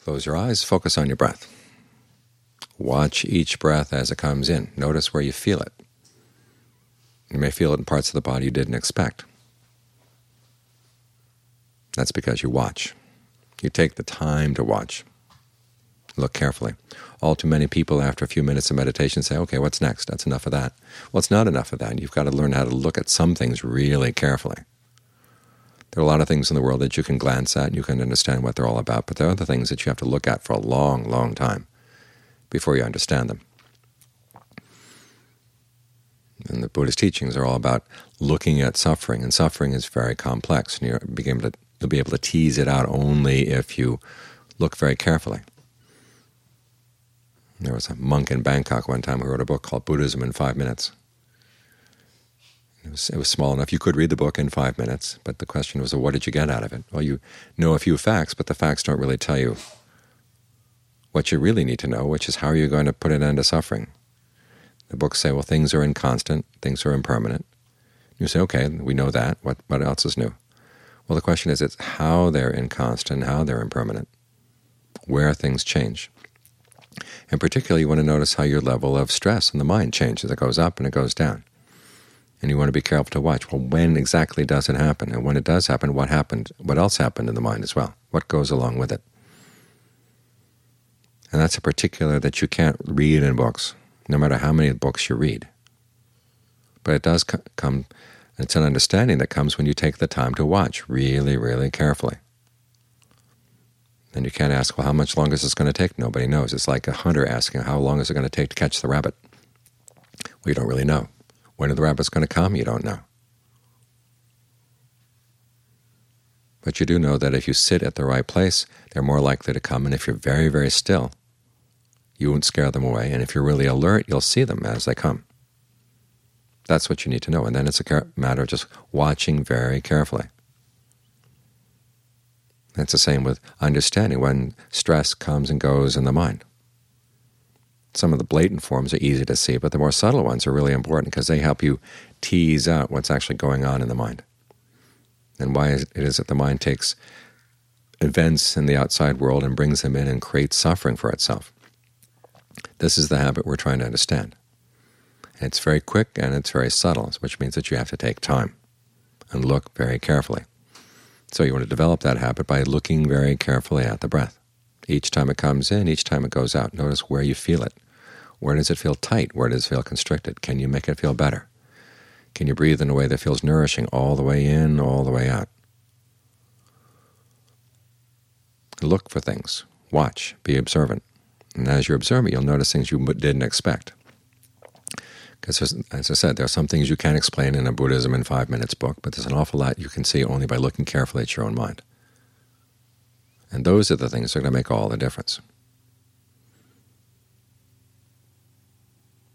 Close your eyes, focus on your breath. Watch each breath as it comes in. Notice where you feel it. You may feel it in parts of the body you didn't expect. That's because you watch. You take the time to watch. Look carefully. All too many people, after a few minutes of meditation, say, okay, what's next? That's enough of that. Well, it's not enough of that. You've got to learn how to look at some things really carefully. There are a lot of things in the world that you can glance at and you can understand what they're all about, but there are other things that you have to look at for a long, long time before you understand them. And the Buddhist teachings are all about looking at suffering, and suffering is very complex, and you'll be able to tease it out only if you look very carefully. There was a monk in Bangkok one time who wrote a book called Buddhism in 5 minutes. It was small enough you could read the book in 5 minutes, but the question was, well, what did you get out of it? Well, you know a few facts, but the facts don't really tell you what you really need to know, which is how are you going to put an end to suffering. The books say, well, things are inconstant, things are impermanent. You say, okay, we know that. What else is new? Well, the question is, it's how they're inconstant, how they're impermanent, where things change. And particularly, you want to notice how your level of stress in the mind changes. It goes up and it goes down. And you want to be careful to watch, well, when exactly does it happen? And when it does happen, what happened? What else happened in the mind as well? What goes along with it? And that's a particular that you can't read in books, no matter how many books you read. But it does come, it's an understanding that comes when you take the time to watch really, really carefully. And you can't ask, well, how much longer is this going to take? Nobody knows. It's like a hunter asking, how long is it going to take to catch the rabbit? Well, you don't really know. When are the rabbits going to come? You don't know. But you do know that if you sit at the right place, they're more likely to come, and if you're very, very still, you won't scare them away, and if you're really alert, you'll see them as they come. That's what you need to know, and then it's a matter of just watching very carefully. It's the same with understanding when stress comes and goes in the mind. Some of the blatant forms are easy to see, but the more subtle ones are really important because they help you tease out what's actually going on in the mind. And why it is that the mind takes events in the outside world and brings them in and creates suffering for itself. This is the habit we're trying to understand. And it's very quick and it's very subtle, which means that you have to take time and look very carefully. So you want to develop that habit by looking very carefully at the breath. Each time it comes in, each time it goes out, notice where you feel it. Where does it feel tight? Where does it feel constricted? Can you make it feel better? Can you breathe in a way that feels nourishing all the way in, all the way out? Look for things. Watch. Be observant. And as you're observant, you'll notice things you didn't expect. Because, as I said, there are some things you can't explain in a Buddhism in 5 minutes book, but there's an awful lot you can see only by looking carefully at your own mind. And those are the things that are going to make all the difference.